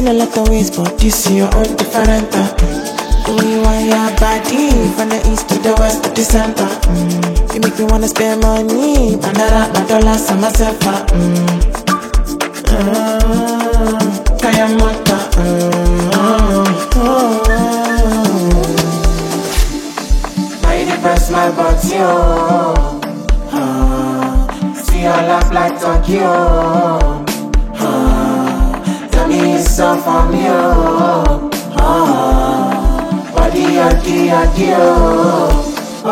in a lot of ways, but this is your own different. The way you want your body, from the east to the west to the center. You make me wanna spend money, my dollars on myself. Kaya mata. Now you depress my body, oh. See your laugh like Tokyo. Tell me it's all for me, oh. Body, oh.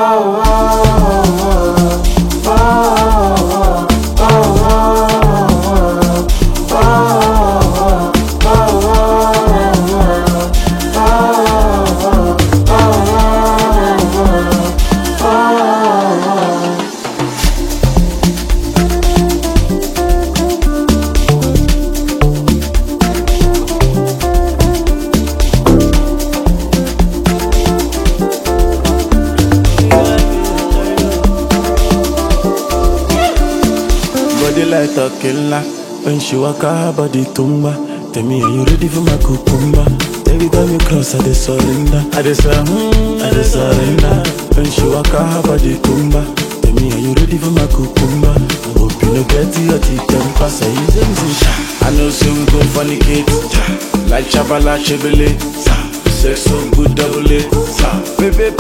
Body like a killer. When she walk her body tumba. Tell me, are you ready for my cucumber? Every time you cross, I just surrender. I just surrender. When she walk her body tumba. Tell me, are you ready for my cucumber? Hope you no get your teeth temper. Say easy. I know so we go fornicate. Like Chabala Chevrolet. Sex so good, double it. Baby,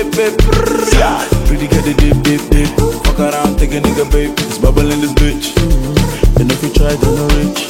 pretty get it deep. Fuck around, take a nigga, babe. It's bubble in this bitch. And if you try, then no rich.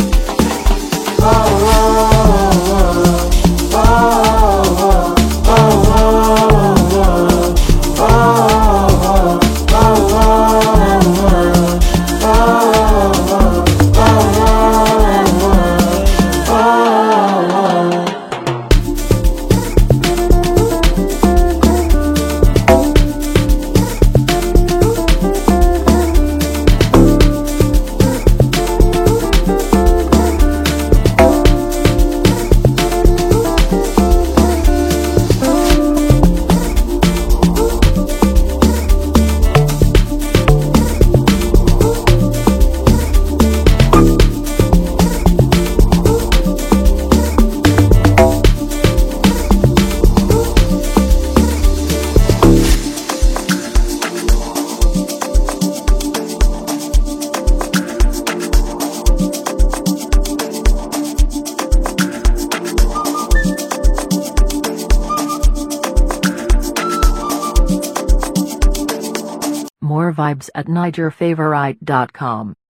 More vibes at NigerFavorite.com.